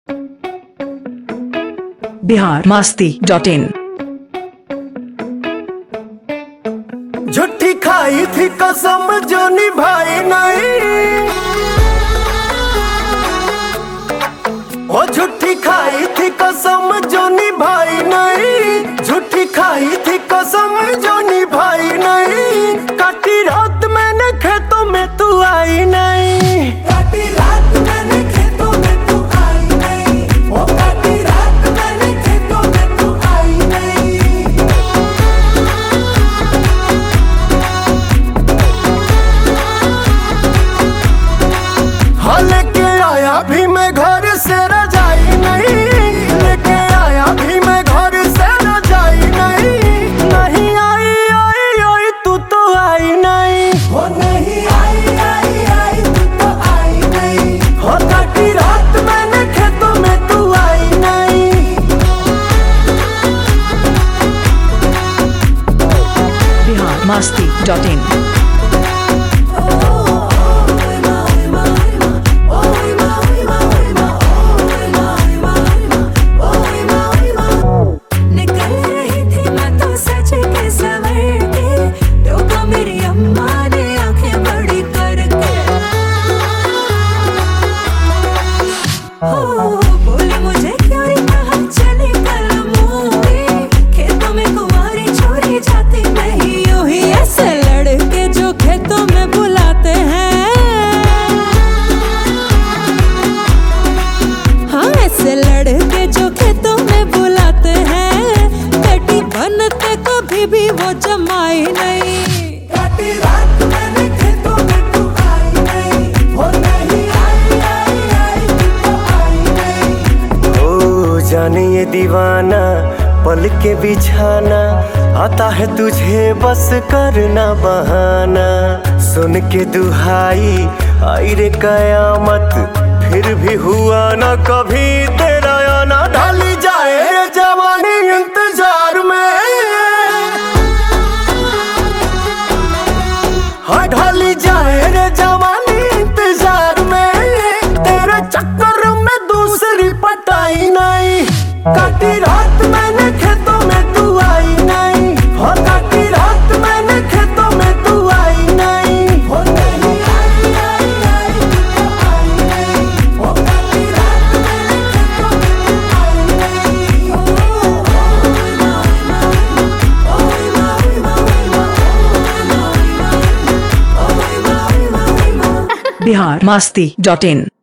biharmasti.in। झूठी खाई थी कसम जो निभाई नहीं, ओ झूठी खाई थी कसम जो निभाई नहीं, झूठी खाई थी कसम जो निभाई नहीं। काटी रात मैंने खेतों में तू आई नहीं, काटी रात मैंने खेतों में तू आई नहीं, ओ काटी रात मैंने खेतों में तू आई नहीं। हाँ लेके आया भी मैं घर से रजाई नहीं, लेके आया भी मैं घर से रजाई नहीं। नहीं आई आई आई तू तो आई नहीं, हो नहीं आई आई आई तू तो आई नहीं, हो काटी रात मैंने खेतों में तू आई नहीं। biharmasti.in। बोले मुझे क्यों रे कहा चले कल मूवी, खेतों में कुंवारी छोरी जाती नहीं यूं ही ऐसे लड़के जो खेतों में बुलाते हैं। हाँ ऐसे लड़के जो खेतों में बुलाते हैं, बेटी बनते कभी भी वो जमाई नहीं। काटी रात मैंने खेतों में तू आई नहीं, हो नहीं आई आई आई तू तो आई नहीं। ओ जाने ये दीवाना पल के बिछाना, आता है तुझे बस करना बहाना। सुन के दुहाई आई रे कयामत, फिर भी हुआ ना कभी तेरा आना। ढाली जाए रे जवानी इंतजार में, हाँ ढाली जाए रे जवानी इंतजार में। तेरे चक्कर में दूसरी पटाई नहीं, काटी रात मैंने खेतों में तू आई नहीं, हो काटी रात मैंने खेतों में तू आई नहीं। हो नहीं आई आई आई तू तो आई नहीं, हो काटी रात मैंने खेतों में तू आई नहीं। biharmasti.in।